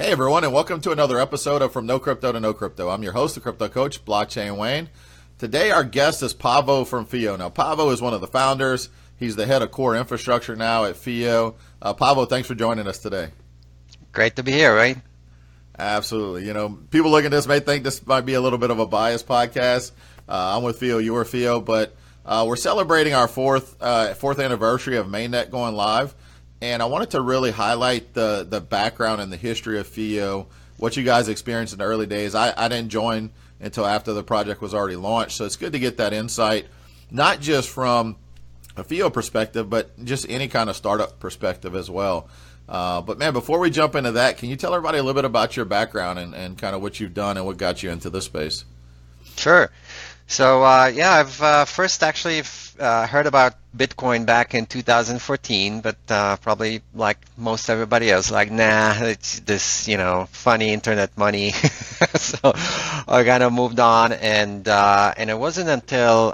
Hey everyone, and welcome to another episode of From No Crypto to No Crypto. I'm your host, the Crypto Coach, Blockchain Wayne. Today our guest is Paavo from Fio. Now Paavo is one of the founders. He's the head of core infrastructure now at Fio. Paavo, thanks for joining us today. Great to be here, right? Absolutely. You know, people looking at this may think this might be a little bit of a biased podcast. I'm with Fio, you are Fio, but we're celebrating our fourth anniversary of Mainnet going live. And I wanted to really highlight the background and the history of Fio, what you guys experienced in the early days. I didn't join until after the project was already launched, so it's good to get that insight, not just from a Fio perspective, but just any kind of startup perspective as well. But man, before we jump into that, can you tell everybody a little bit about your background and kind of what you've done and what got you into this space? Sure. So I've first actually heard about Bitcoin back in 2014, but probably like most everybody else, like, nah, it's this, funny internet money. So I kind of moved on, and it wasn't until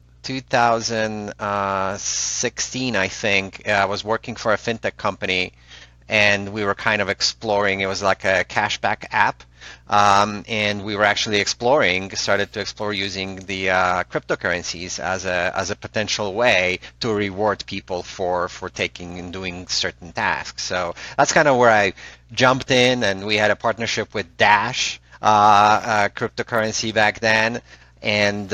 2016, I think, I was working for a fintech company, and we were kind of exploring. It was like a cashback app. And we were actually started to explore using the cryptocurrencies as a potential way to reward people for taking and doing certain tasks. So that's kind of where I jumped in, and we had a partnership with Dash, cryptocurrency back then, and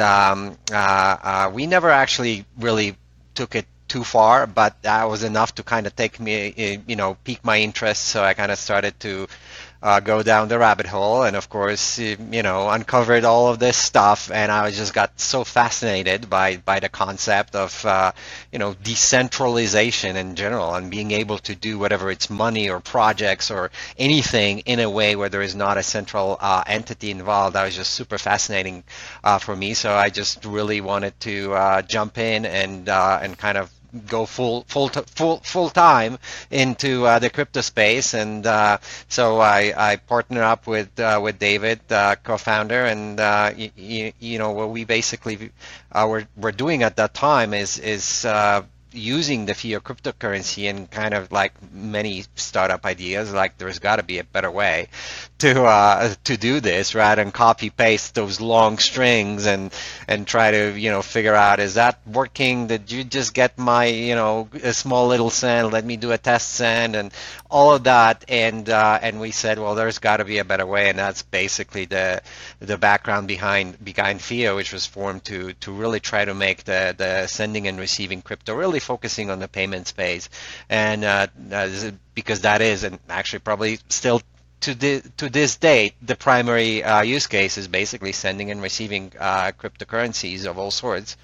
we never actually really took it too far, but that was enough to kind of pique my interest. So I kind of started to go down the rabbit hole, and of course, uncovered all of this stuff, and I just got so fascinated by the concept of, decentralization in general, and being able to do whatever it's money or projects or anything in a way where there is not a central entity involved. That was just super fascinating for me. So I just really wanted to jump in and kind of go full time into the crypto space, and so I partnered up with David, co-founder, and what we basically were doing at that time is using the Fio cryptocurrency, and kind of like many startup ideas, like there's got to be a better way to do this rather than copy paste those long strings and try to figure out, is that working? Did you just get my a small little send? Let me do a test send and all of that, and we said, well, there's got to be a better way, and that's basically the background behind Fio, which was formed to really try to make the sending and receiving crypto, really focusing on the payment space, and because that is, and actually probably still to this date, the primary use case is basically sending and receiving cryptocurrencies of all sorts.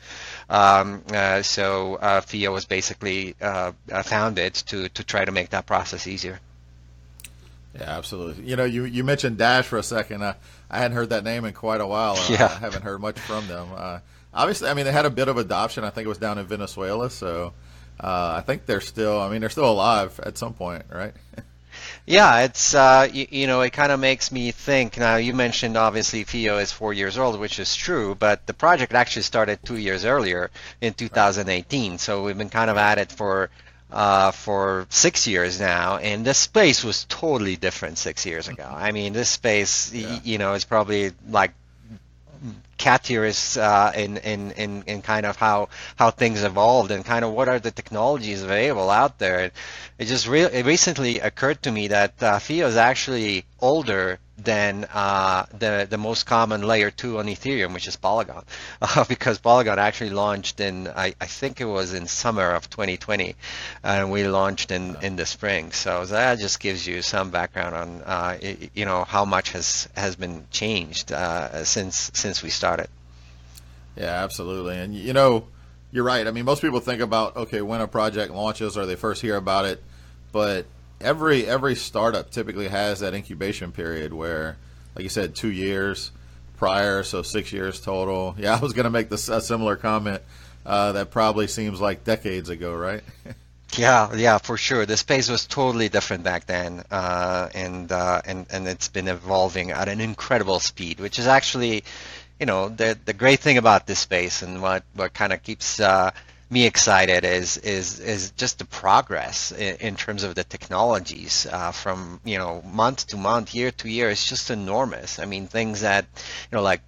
So Fio was basically founded to try to make that process easier. Yeah, absolutely. You mentioned Dash for a second. I hadn't heard that name in quite a while. Yeah. I haven't heard much from them. Obviously, I mean, they had a bit of adoption. I think it was down in Venezuela, so I think they're still alive at some point, right? Yeah, it's it kind of makes me think. Now, you mentioned obviously Fio is 4 years old, which is true, but the project actually started 2 years earlier in 2018. Right. So we've been kind of at it for 6 years now, and the space was totally different 6 years ago. I mean, this space, is probably like curious in kind of how things evolved, and kind of what are the technologies available out there. It just it recently occurred to me that Fio is actually older than the most common layer 2 on Ethereum, which is Polygon, because Polygon actually launched in, I think it was in summer of 2020, and we launched in the spring. So that just gives you some background on how much has been changed since we started. Yeah, absolutely. And you're right. I mean, most people think about, okay, when a project launches or they first hear about it, but every startup typically has that incubation period where, like you said, 2 years prior, so 6 years total. Yeah, I was going to make a similar comment. That probably seems like decades ago, right? Yeah, for sure. The space was totally different back then, and it's been evolving at an incredible speed, which is actually, the great thing about this space, and what kind of keeps me excited is just the progress in terms of the technologies from month to month, year to year. It's just enormous. I mean, things that like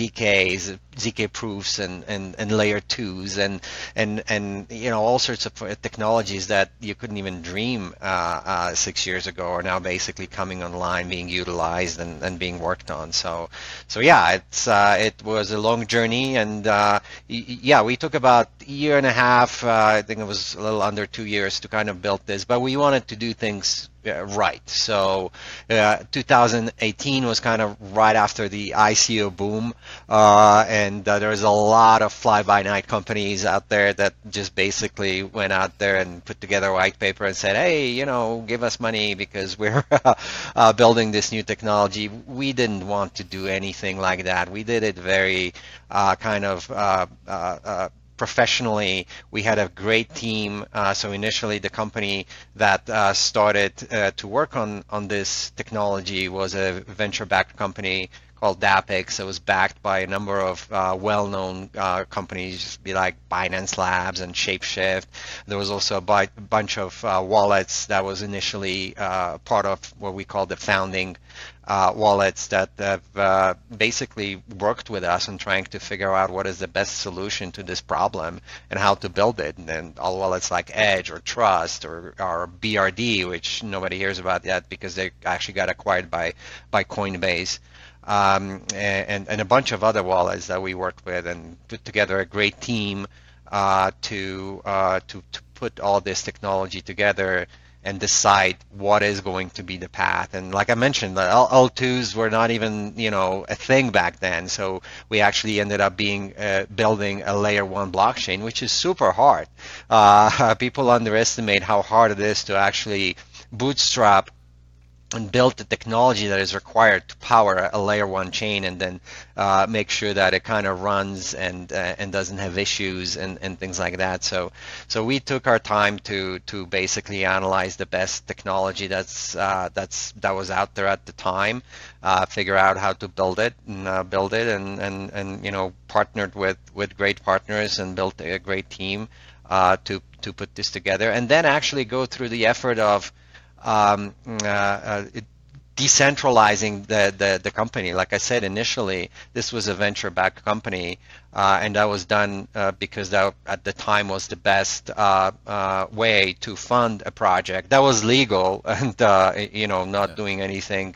ZK proofs and layer twos and all sorts of technologies that you couldn't even dream 6 years ago are now basically coming online, being utilized and being worked on. So yeah, it was a long journey, and yeah, we took about a year and a half. I think it was a little under 2 years to kind of build this, but we wanted to do things right. So 2018 was kind of right after the ICO boom, and there was a lot of fly-by-night companies out there that just basically went out there and put together a white paper and said, hey, give us money because we're building this new technology. We didn't want to do anything like that. We did it very kind of professionally. We had a great team. So initially, the company that started to work on this technology was a venture-backed company called Dapix. It was backed by a number of well-known companies, be like Binance Labs and Shapeshift. There was also a bunch of wallets that was initially part of what we call the founding wallets that have basically worked with us in trying to figure out what is the best solution to this problem and how to build it. And then all wallets like Edge or Trust or BRD, which nobody hears about yet because they actually got acquired by Coinbase. And a bunch of other wallets that we worked with and put together a great team to put all this technology together and decide what is going to be the path. And like I mentioned, the L2s were not even a thing back then. So we actually ended up building a layer 1 blockchain, which is super hard. People underestimate how hard it is to actually bootstrap and build the technology that is required to power a layer 1 chain, and then make sure that it kind of runs and doesn't have issues and things like that. So we took our time to basically analyze the best technology that was out there at the time, figure out how to build it and partnered with great partners and built a great team to put this together, and then actually go through the effort of decentralizing the company. Like I said, initially this was a venture-backed company, and that was done because that at the time was the best way to fund a project that was legal and not doing anything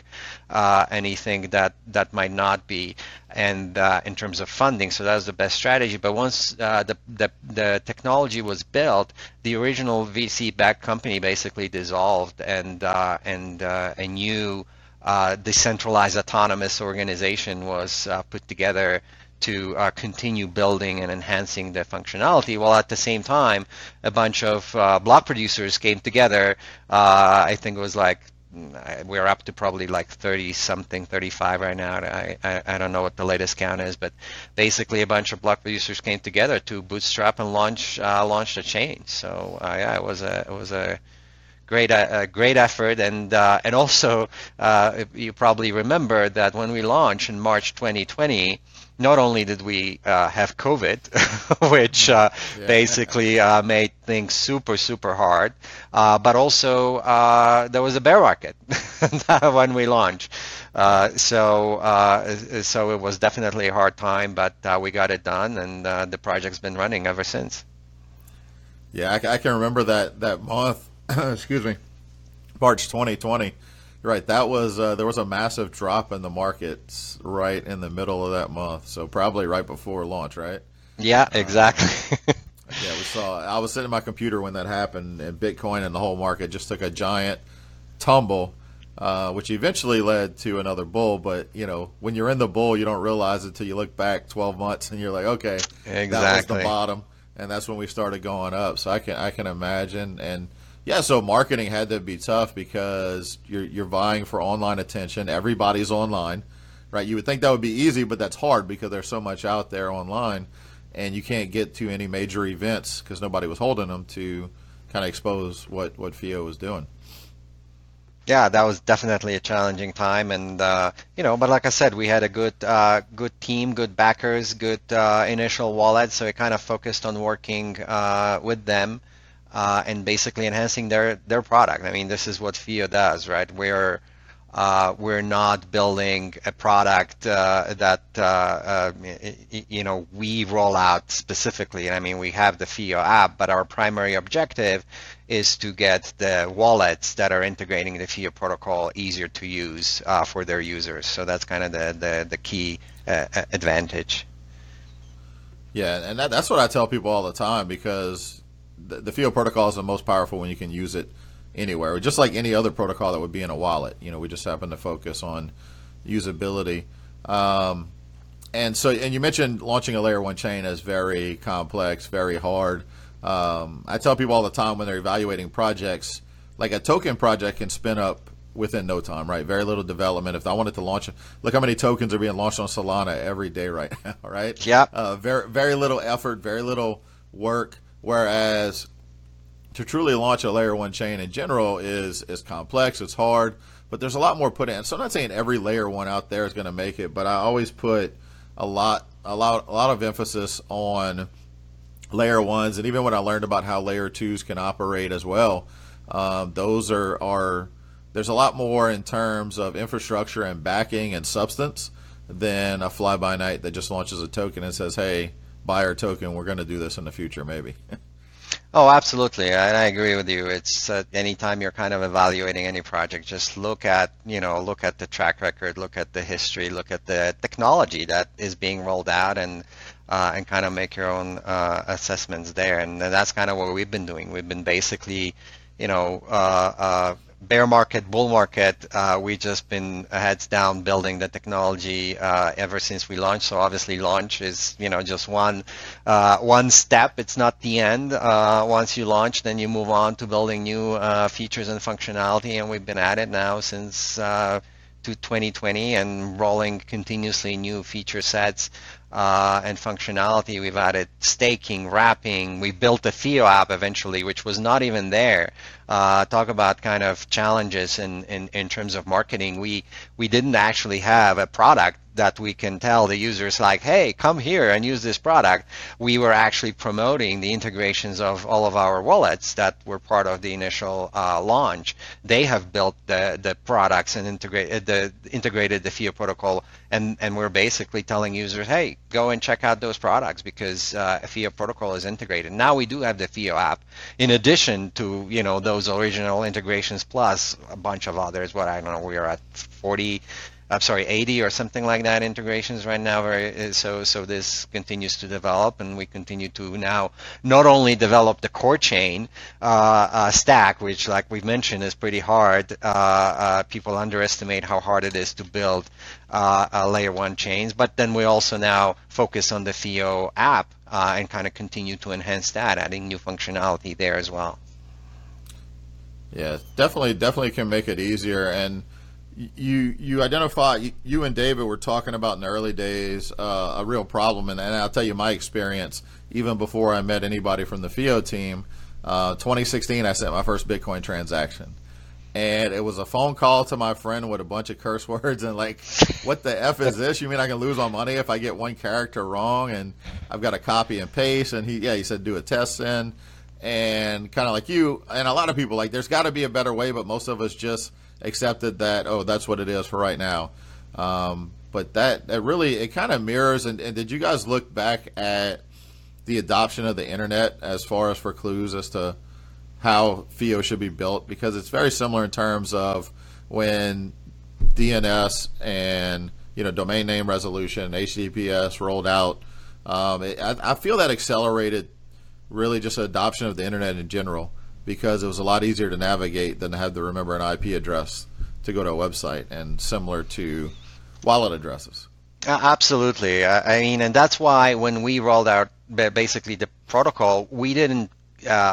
that might not be, and in terms of funding. So that was the best strategy. But once the technology was built, the original VC-backed company basically dissolved, and a new decentralized autonomous organization was put together to continue building and enhancing the functionality, while at the same time a bunch of block producers came together. I think it was like we're up to probably like 30 something, 35 right now. I don't know what the latest count is, but basically a bunch of block producers came together to bootstrap and launch the chain. So yeah, it was a great effort, and also you probably remember that when we launched in March 2020, not only did we have COVID, which basically made things super hard, but also there was a bear market when we launched. So it was definitely a hard time, but we got it done, and the project's been running ever since. Yeah, I can remember that month. Excuse me, March 2020. Right, that was there was a massive drop in the markets right in the middle of that month. So probably right before launch, right? Yeah, exactly. Yeah, we saw. I was sitting at my computer when that happened, and Bitcoin and the whole market just took a giant tumble, which eventually led to another bull. But when you're in the bull, you don't realize it until you look back 12 months, and you're like, okay, exactly. That was the bottom, and that's when we started going up. So I can imagine. And yeah, so marketing had to be tough because you're vying for online attention. Everybody's online, right? You would think that would be easy, but that's hard because there's so much out there online, and you can't get to any major events because nobody was holding them to kind of expose what FIO was doing. Yeah, that was definitely a challenging time, and but like I said, we had a good team, good backers, good initial wallet. So we kind of focused on working with them and basically enhancing their product. I mean, this is what FIO does, right? We're not building a product that we roll out specifically. I mean, we have the FIO app, but our primary objective is to get the wallets that are integrating the FIO protocol easier to use for their users. So that's kind of the key advantage. Yeah, and that's what I tell people all the time, because the FIO protocol is the most powerful when you can use it anywhere, just like any other protocol that would be in a wallet. We just happen to focus on usability. And you mentioned launching a layer one chain as very complex, very hard. I tell people all the time when they're evaluating projects, like a token project can spin up within no time, right? Very little development. If I wanted to launch, look how many tokens are being launched on Solana every day right now, right? Yeah. Very little effort, very little work. Whereas to truly launch a layer one chain in general is complex, it's hard, but there's a lot more put in. So I'm not saying every layer one out there is going to make it, but I always put a lot of emphasis on layer ones, and even when I learned about how layer twos can operate as well, those are there's a lot more in terms of infrastructure and backing and substance than a fly by night that just launches a token and says, "Hey, buy our token. We're going to do this in the future, maybe." Oh, absolutely. I agree with you. It's anytime you're kind of evaluating any project, just look at the track record, look at the history, look at the technology that is being rolled out, and kind of make your own assessments there. And that's kind of what we've been doing. We've been basically, bear market, bull market, we just been heads down building the technology ever since we launched. So obviously launch is, just one step. It's not the end. Once you launch, then you move on to building new features and functionality. And we've been at it now since to 2020 and rolling continuously new feature sets and functionality. We've added staking, wrapping. We built a FIO app eventually, which was not even there. Talk about kind of challenges in terms of marketing. We didn't actually have a product that we can tell the users like, hey, come here and use this product. We were actually promoting the integrations of all of our wallets that were part of the initial launch. They have built the products and integrated the FIO protocol, and we're basically telling users, hey, go and check out those products because FIO protocol is integrated. Now we do have the FIO app in addition to those original integrations plus a bunch of others. I don't know, we are at 80 or something like that integrations right now. So this continues to develop, and we continue to now not only develop the core chain stack, which, like we've mentioned, is pretty hard. People underestimate how hard it is to build layer one chains, but then we also now focus on the FIO app and kind of continue to enhance that, adding new functionality there as well. Yeah, definitely can make it easier. And you identify, you and David were talking about in the early days a real problem, and I'll tell you my experience even before I met anybody from the FIO team. 2016, I sent my first Bitcoin transaction, and it was a phone call to my friend with a bunch of curse words and like, what the F is this? You mean I can lose my money if I get one character wrong? And I've got to copy and paste. And he said do a test send, and kind of like you and a lot of people, like, there's got to be a better way, but most of us just accepted that, oh, that's what it is for right now. But that really, it kind of mirrors. And did you guys look back at the adoption of the internet as far as for clues as to how FIO should be built? Because it's very similar in terms of when DNS and domain name resolution, HTTPS rolled out. I feel that accelerated really just adoption of the internet in general, because it was a lot easier to navigate than to have to remember an IP address to go to a website, and similar to wallet addresses. Absolutely. I mean, and that's why when we rolled out basically the protocol, we didn't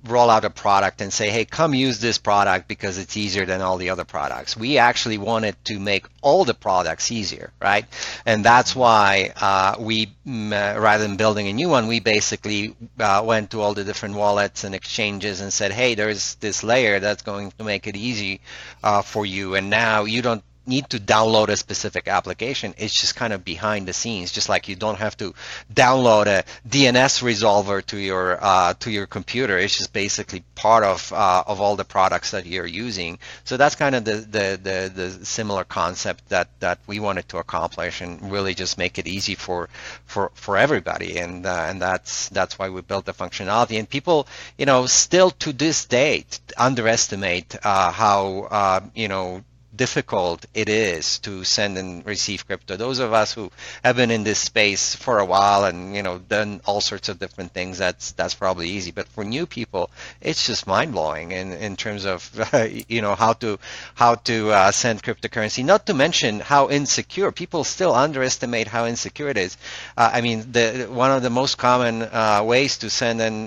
roll out a product and say, hey, come use this product because it's easier than all the other products. We actually wanted to make all the products easier, right? And that's why rather than building a new one, we basically went to all the different wallets and exchanges and said, hey, there's this layer that's going to make it easy for you. And now you don't need to download a specific application. It's just kind of behind the scenes, just like you don't have to download a DNS resolver to your computer. It's just basically part of all the products that you're using. So that's kind of the similar concept that we wanted to accomplish, and really just make it easy for everybody. And that's why we built the functionality. And people, still to this date underestimate how difficult it is to send and receive crypto. Those of us who have been in this space for a while and done all sorts of different things, that's probably easy. But for new people, it's just mind blowing in terms of how to send cryptocurrency. Not to mention how insecure. People still underestimate how insecure it is. One of the most common ways to send an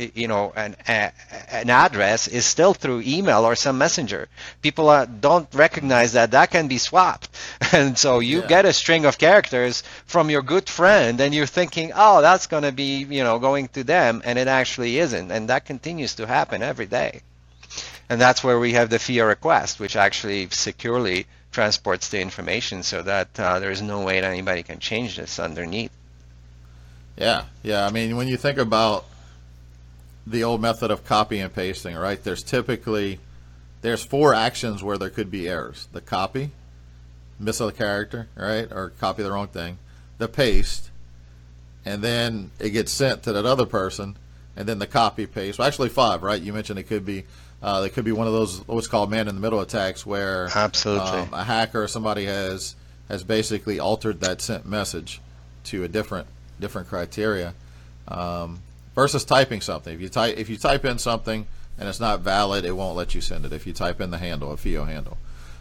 address is still through email or some messenger. People don't recognize that can be swapped, and so you get a string of characters from your good friend, and you're thinking, oh, that's going to be going to them, and it actually isn't, and that continues to happen every day. And that's where we have the FIA request, which actually securely transports the information so that there's no way that anybody can change this underneath. Yeah. When you think about the old method of copy and pasting, right? There's 4 actions where there could be errors. The copy, miss a character, right? Or copy the wrong thing. The paste, and then it gets sent to that other person, and then the copy paste. Well, actually 5, right? You mentioned it could be one of those what's called man-in-the-middle attacks where absolutely a hacker or somebody has basically altered that sent message to a different criteria versus typing something. If you type in something and it's not valid, it won't let you send it if you type in the handle, a FIO handle.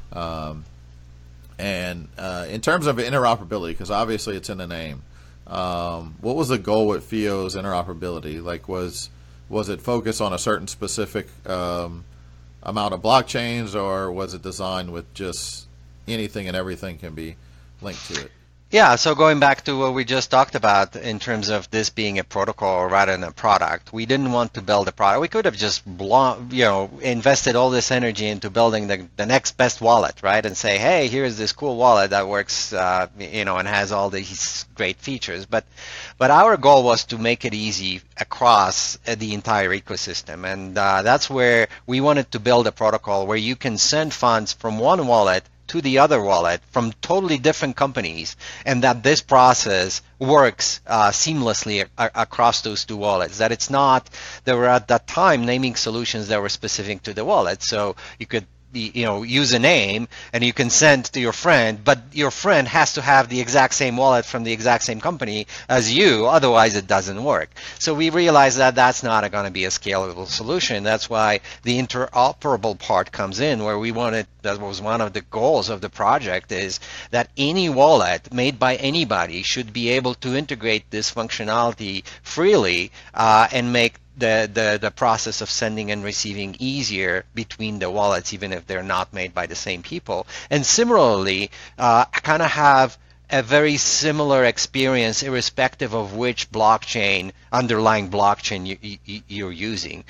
In terms of interoperability, because obviously it's in the name, what was the goal with FIO's interoperability? Like, was it focused on a certain specific amount of blockchains, or was it designed with just anything and everything can be linked to it? Yeah, so going back to what we just talked about in terms of this being a protocol rather than a product, we didn't want to build a product. We could have just invested all this energy into building the next best wallet, right? And say, hey, here's this cool wallet that works, and has all these great features. But our goal was to make it easy across the entire ecosystem, and that's where we wanted to build a protocol where you can send funds from one wallet to the other wallet from totally different companies, and that this process works seamlessly across those 2 wallets. That it's not, there were at that time naming solutions that were specific to the wallet, so you could use a name and you can send to your friend, but your friend has to have the exact same wallet from the exact same company as you, otherwise it doesn't work. So we realized that that's not going to be a scalable solution. That's why the interoperable part comes in, where that was one of the goals of the project, is that any wallet made by anybody should be able to integrate this functionality freely and make the process of sending and receiving easier between the wallets, even if they're not made by the same people. And similarly, kind of have a very similar experience irrespective of which underlying blockchain you're using.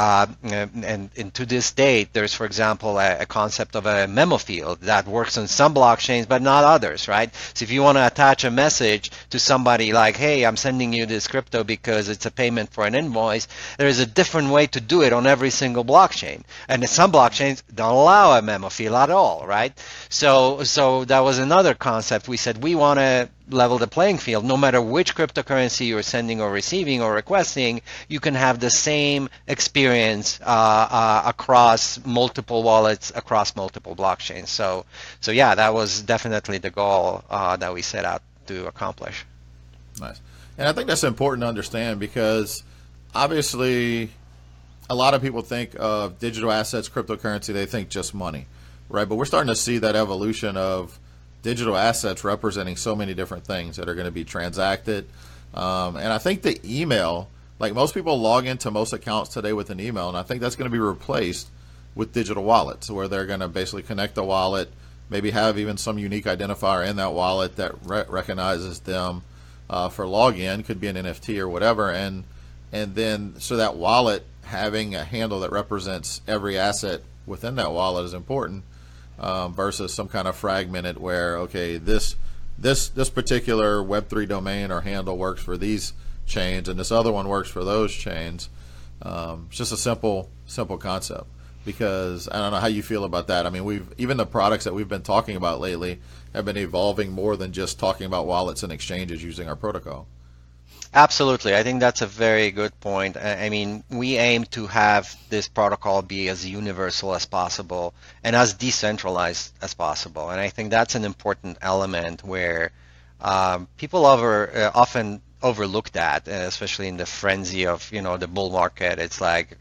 And to this date, there's, for example, a concept of a memo field that works on some blockchains but not others, right? So if you want to attach a message to somebody like, hey, I'm sending you this crypto because it's a payment for an invoice, there is a different way to do it on every single blockchain. And some blockchains don't allow a memo field at all, right? So that was another concept. We said we want to level the playing field. No matter which cryptocurrency you're sending or receiving or requesting, you can have the same experience across multiple wallets, across multiple blockchains. So yeah, that was definitely the goal that we set out to accomplish. Nice. And I think that's important to understand, because obviously a lot of people think of digital assets, cryptocurrency, they think just money, right? But we're starting to see that evolution of digital assets representing so many different things that are going to be transacted. And I think the email, like most people log into most accounts today with an email, and I think that's going to be replaced with digital wallets, where they're going to basically connect the wallet, maybe have even some unique identifier in that wallet that recognizes them for login, could be an NFT or whatever, and then so that wallet having a handle that represents every asset within that wallet is important, versus some kind of fragmented where, okay, this particular Web3 domain or handle works for these chains and this other one works for those chains. It's just a simple concept, because I don't know how you feel about that. I mean, even the products that we've been talking about lately have been evolving more than just talking about wallets and exchanges using our protocol. Absolutely. I think that's a very good point. I mean, we aim to have this protocol be as universal as possible and as decentralized as possible. And I think that's an important element where people often overlook that, especially in the frenzy of, the bull market. It's like,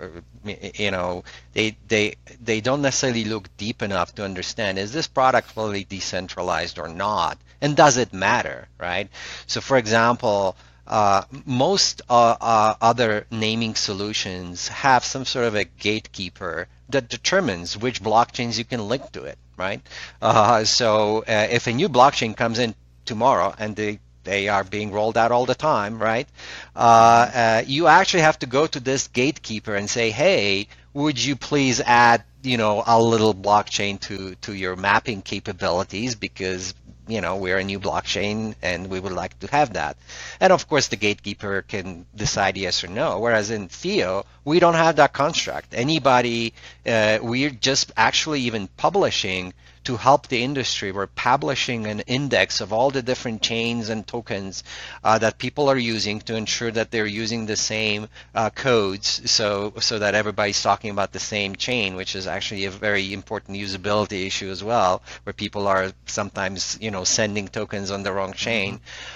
they don't necessarily look deep enough to understand, is this product fully decentralized or not? And does it matter, right? So for example, most other naming solutions have some sort of a gatekeeper that determines which blockchains you can link to it, right? So if a new blockchain comes in tomorrow, and they are being rolled out all the time, right? You actually have to go to this gatekeeper and say, hey, would you please add, a little blockchain to your mapping capabilities, because we're a new blockchain and we would like to have that. And of course, the gatekeeper can decide yes or no. Whereas in Theo, we don't have that construct. We're just actually even publishing to help the industry. We're publishing an index of all the different chains and tokens that people are using to ensure that they're using the same codes, so that everybody's talking about the same chain, which is actually a very important usability issue as well, where people are sometimes sending tokens on the wrong chain.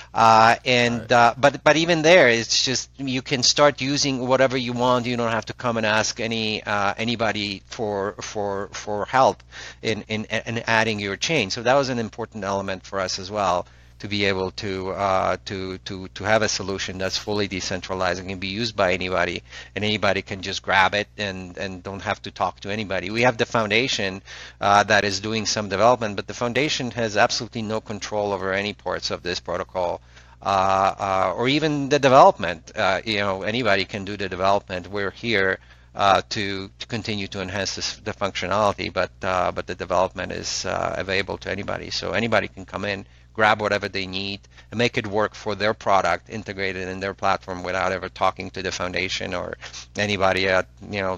But even there, it's just you can start using whatever you want. You don't have to come and ask anybody for help in adding your chain. So that was an important element for us as well, to be able to have a solution that's fully decentralized and can be used by anybody, and anybody can just grab it and don't have to talk to anybody. We have the foundation that is doing some development, but the foundation has absolutely no control over any parts of this protocol, or even the development. Anybody can do the development. We're here to continue to enhance the functionality, but the development is available to anybody. So anybody can come in, grab whatever they need, and make it work for their product, integrated in their platform, without ever talking to the foundation or anybody at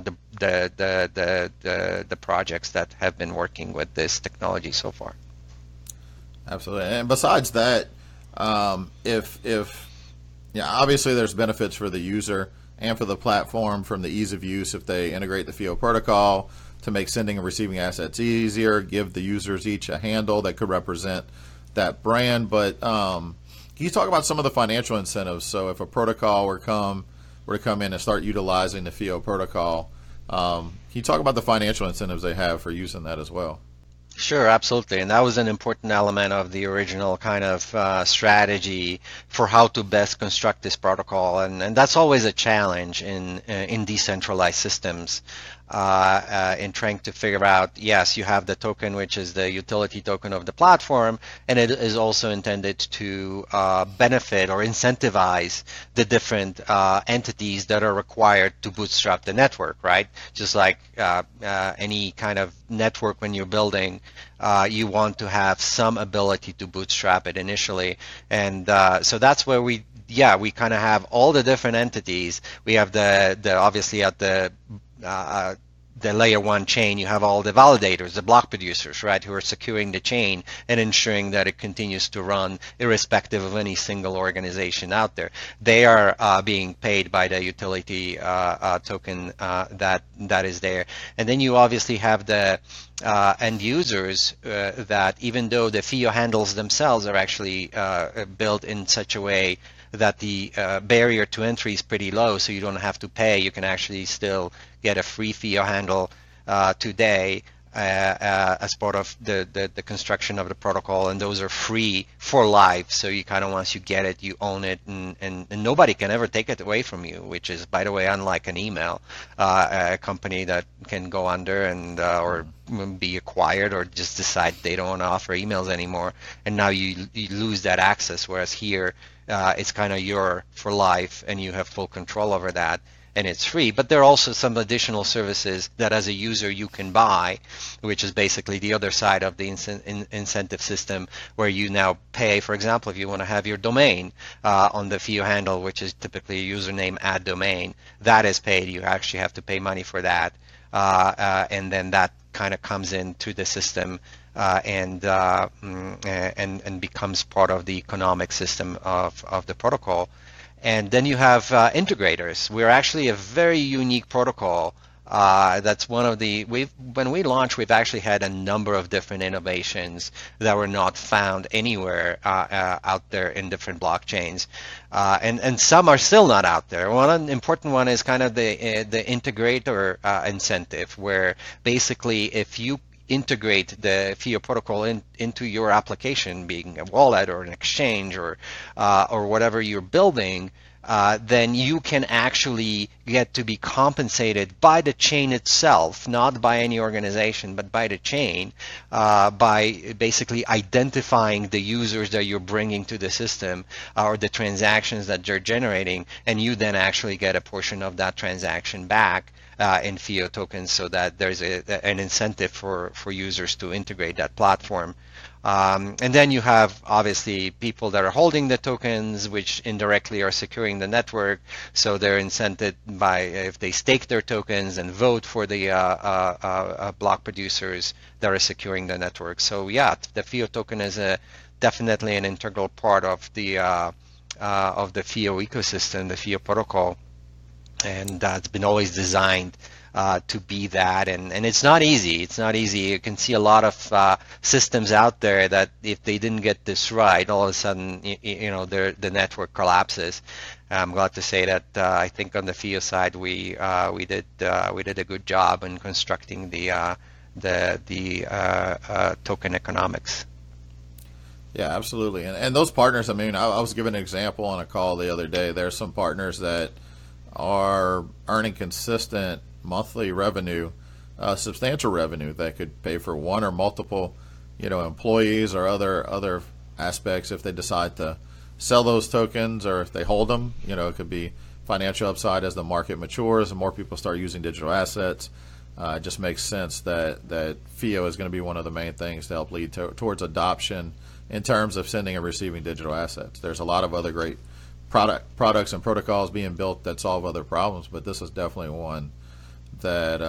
the projects that have been working with this technology so far. Absolutely. And besides that, obviously there's benefits for the user and for the platform from the ease of use if they integrate the Theo protocol to make sending and receiving assets easier, give the users each a handle that could represent that brand. But can you talk about some of the financial incentives? So if a protocol were to come in and start utilizing the Theo protocol, can you talk about the financial incentives they have for using that as well? Sure, absolutely. And that was an important element of the original kind of strategy for how to best construct this protocol. And that's always a challenge in decentralized systems, in trying to figure out, yes, you have the token, which is the utility token of the platform, and it is also intended to benefit or incentivize the different entities that are required to bootstrap the network, right? Just like any kind of network when you're building, you want to have some ability to bootstrap it initially. And so that's where we kind of have all the different entities. We have the obviously at the layer one chain, you have all the validators, the block producers, right, who are securing the chain and ensuring that it continues to run irrespective of any single organization out there. They are being paid by the utility token that is there. And then you obviously have the end users that, even though the Theo handles themselves are actually built in such a way that the barrier to entry is pretty low, so you don't have to pay. You can actually still get a free Theo handle today as part of the construction of the protocol, and those are free for life. So you kind of, once you get it, you own it, and nobody can ever take it away from you, which is, by the way, unlike an email, a company that can go under and or be acquired or just decide they don't want to offer emails anymore, and now you lose that access. Whereas here, it's kind of your for life, and you have full control over that, and it's free. But there are also some additional services that as a user you can buy, which is basically the other side of the incentive system, where you now pay. For example, if you want to have your domain on the FIO handle, which is typically a username at domain, that is paid. You actually have to pay money for that, and then that kind of comes into the system and becomes part of the economic system of the protocol. And then you have integrators. We're actually a very unique protocol. That's one of the, when we launched, we've actually had a number of different innovations that were not found anywhere out there in different blockchains, and some are still not out there. One important one is kind of the integrator incentive, where basically if you integrate the FIO protocol into your application, being a wallet or an exchange or whatever you're building, then you can actually get to be compensated by the chain itself, not by any organization, but by the chain, by basically identifying the users that you're bringing to the system or the transactions that you're generating, and you then actually get a portion of that transaction back in FIO tokens, so that there's an incentive for users to integrate that platform. And then you have obviously people that are holding the tokens, which indirectly are securing the network. So they're incented by, if they stake their tokens and vote for the block producers that are securing the network. So yeah, the FIO token is definitely an integral part of the FIO ecosystem, the FIO protocol. And it's been always designed to be that, and it's not easy. It's not easy. You can see a lot of systems out there that if they didn't get this right, all of a sudden, the network collapses. I'm glad to say that I think on the FIO side we did a good job in constructing the token economics. Yeah, absolutely. And those partners, I mean, I was given an example on a call the other day. There are some partners that are earning consistent monthly revenue, substantial revenue that could pay for one or multiple, employees or other aspects if they decide to sell those tokens, or if they hold them. It could be financial upside as the market matures and more people start using digital assets. It just makes sense that FIO is going to be one of the main things to help lead towards adoption in terms of sending and receiving digital assets. There's a lot of other great products and protocols being built that solve other problems, but this is definitely one that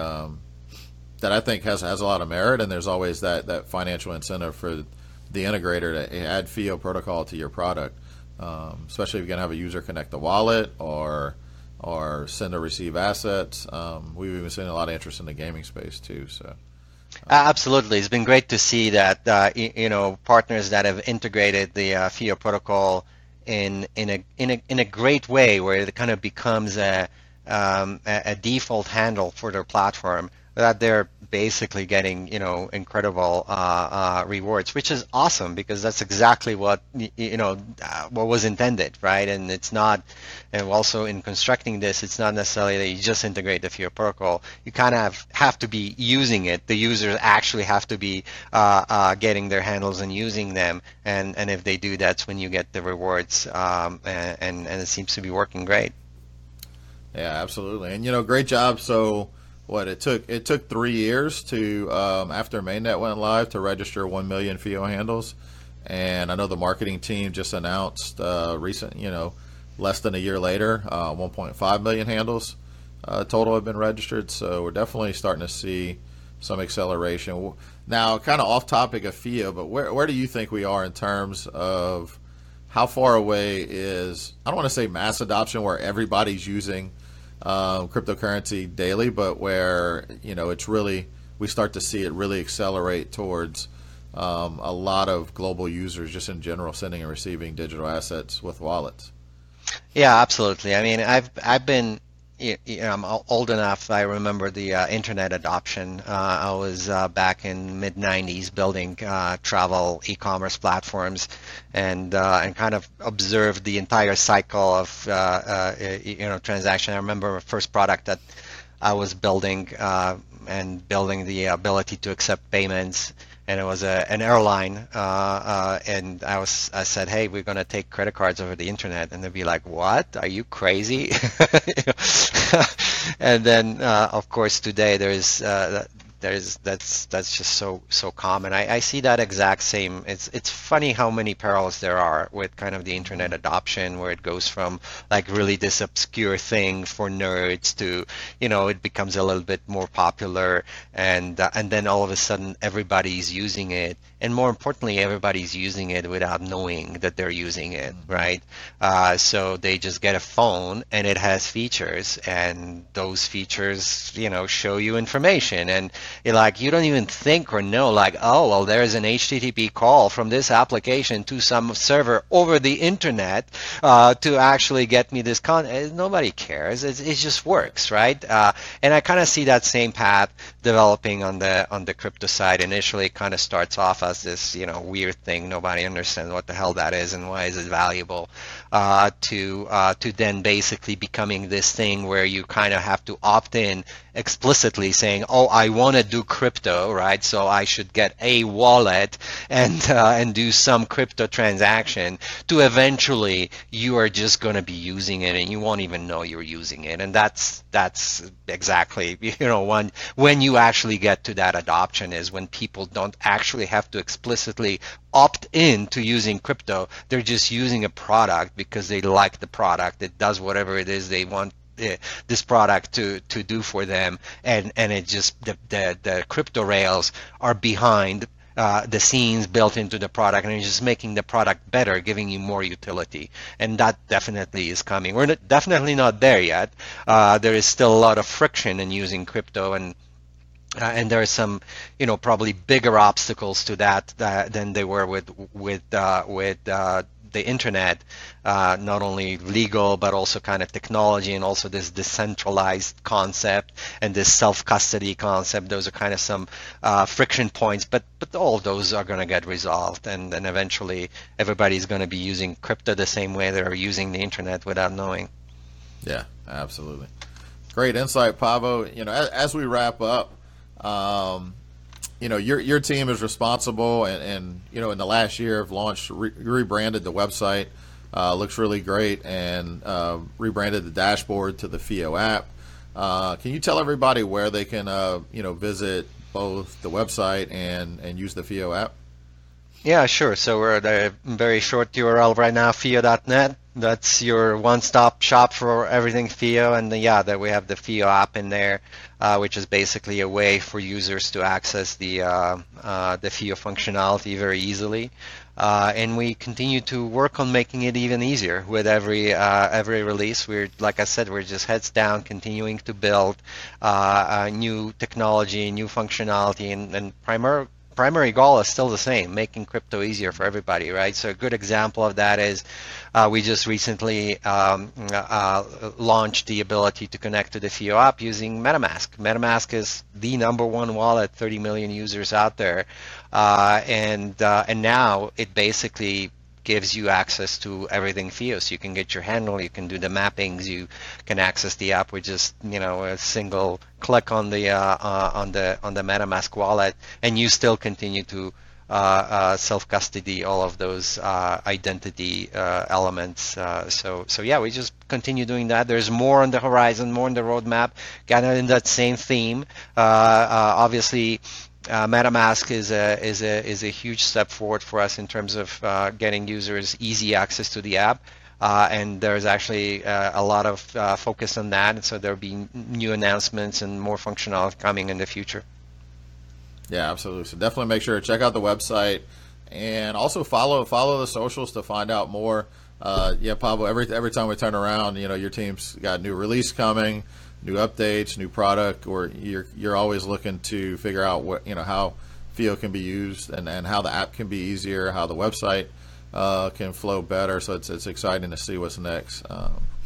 I think has a lot of merit, and there's always that financial incentive for the integrator to add FIO protocol to your product, especially if you're going to have a user connect the wallet or send or receive assets. We've even seen a lot of interest in the gaming space too. So. Absolutely, it's been great to see that partners that have integrated the FIO protocol in a great way, where it kind of becomes a default handle for their platform, that they're basically getting incredible rewards, which is awesome, because that's exactly what what was intended, right? And it's not, and also in constructing this, it's not necessarily that you just integrate the FIO protocol. You kind of have to be using it. The users actually have to be getting their handles and using them, and if they do, that's when you get the rewards, and it seems to be working great. Yeah, absolutely, and great job. So. It took 3 years to after Mainnet went live to register 1 million FIO handles, and I know the marketing team just announced less than a year later, 1.5 million handles total have been registered. So we're definitely starting to see some acceleration. Now, kind of off topic of FIO, but where do you think we are in terms of how far away is, I don't want to say mass adoption where everybody's using cryptocurrency daily, but where it's really, we start to see it really accelerate towards a lot of global users just in general sending and receiving digital assets with wallets. Yeah, absolutely. I mean, I've been I'm old enough. I remember the internet adoption. I was back in mid '90s building travel e-commerce platforms, and kind of observed the entire cycle of transaction. I remember my first product that I was building and building the ability to accept payments. And it was an airline, and I said, hey, we're going to take credit cards over the internet, and they'd be like, what? Are you crazy? And then, of course, today that's just so common. I see that exact same. It's funny how many parallels there are with kind of the internet adoption, where it goes from like really this obscure thing for nerds to, it becomes a little bit more popular, and then all of a sudden everybody's using it, and more importantly, everybody's using it without knowing that they're using it, right? So they just get a phone and it has features, and those features, show you information, and you don't even think or know, like, oh, well, there's an HTTP call from this application to some server over the internet to actually get me this content. Nobody cares. It just works, right? And I kind of see that same path developing on the crypto side. Initially, it kind of starts off as this, weird thing. Nobody understands what the hell that is and why is it valuable, to then basically becoming this thing where you kind of have to opt in explicitly saying, oh, I want to do crypto, right? So I should get a wallet and do some crypto transaction, to eventually you are just going to be using it and you won't even know you're using it. And that's exactly, when you actually get to that adoption, is when people don't actually have to explicitly opt in to using crypto. They're just using a product because they like the product. It does whatever it is they want this product to do for them, and it just the crypto rails are behind the scenes built into the product, and it's just making the product better, giving you more utility. And that definitely is coming. We're definitely not there yet. There is still a lot of friction in using crypto, and there are some, probably bigger obstacles to that than they were with the internet, not only legal but also kind of technology, and also this decentralized concept and this self-custody concept. Those are kind of some friction points, but all of those are going to get resolved, and then eventually everybody's going to be using crypto the same way they're using the internet without knowing. Yeah, absolutely. Great insight, Paavo. As we wrap up, your team is responsible, and in the last year have launched, rebranded the website. Looks really great, and rebranded the dashboard to the FIO app. Can you tell everybody where they can visit both the website and use the FIO app? Yeah, sure. So we're at a very short URL right now, FIO.net. That's your one-stop shop for everything FIO, and that we have the FIO app in there, which is basically a way for users to access the FIO functionality very easily. And we continue to work on making it even easier with every release. Like I said, we're just heads down, continuing to build new technology, new functionality, and primary goal is still the same: making crypto easier for everybody, right? So a good example of that is we just recently launched the ability to connect to the FIO app using MetaMask. MetaMask is the #1 wallet, 30 million users out there, and now it basically gives you access to everything FIO. So you can get your handle, you can do the mappings, you can access the app with just a single click on the MetaMask wallet, and you still continue to self-custody all of those identity elements. So we just continue doing that. There's more on the horizon, more on the roadmap, kind of in that same theme. Obviously, MetaMask is a huge step forward for us in terms of getting users easy access to the app. And there's actually a lot of focus on that, and so there'll be new announcements and more functionality coming in the future. Yeah, absolutely. So definitely make sure to check out the website, and also follow the socials to find out more. Paavo, every time we turn around, your team's got new release coming, new updates, new product, or you're always looking to figure out what how FIO can be used, and how the app can be easier, how the website can flow better. So it's exciting to see what's next.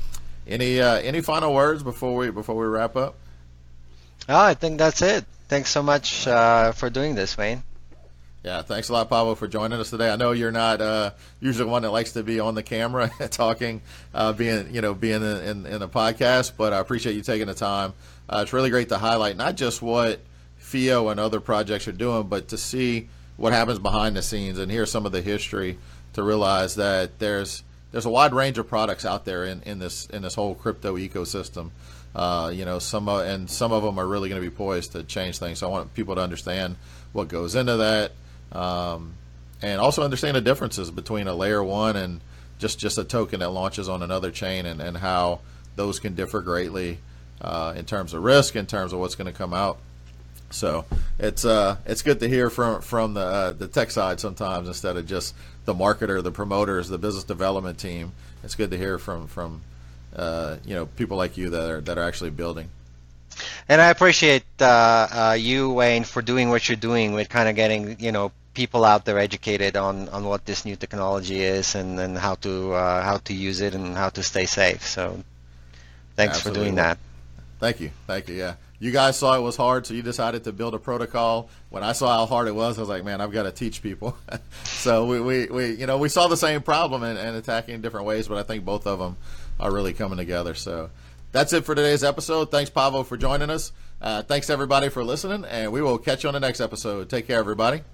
Any final words before we wrap up? Oh, I think that's it. Thanks so much for doing this, Wayne. Yeah, thanks a lot, Pablo, for joining us today. I know you're not usually one that likes to be on the camera talking, being in the podcast, but I appreciate you taking the time. It's really great to highlight not just what FIO and other projects are doing, but to see what happens behind the scenes and hear some of the history to realize that there's a wide range of products out there in this whole crypto ecosystem. Some of them are really going to be poised to change things. So I want people to understand what goes into that. And also understand the differences between a layer one and just a token that launches on another chain, and how those can differ greatly in terms of risk, in terms of what's going to come out. So it's good to hear from the tech side sometimes, instead of just the marketer, the promoters, the business development team. It's good to hear from people like you that are actually building. And I appreciate you, Wayne, for doing what you're doing with kind of getting people out there educated on what this new technology is, and how to use it and how to stay safe. So thanks Absolutely. for doing that. Thank you. Yeah, you guys saw it was hard, so you decided to build a protocol. When I saw how hard it was, I was like, man, I've got to teach people. So we saw the same problem and attacking in different ways, but I think both of them are really coming together. So that's it for today's episode. Thanks, Pablo, for joining us. Thanks everybody for listening, and we will catch you on the next episode. Take care, everybody.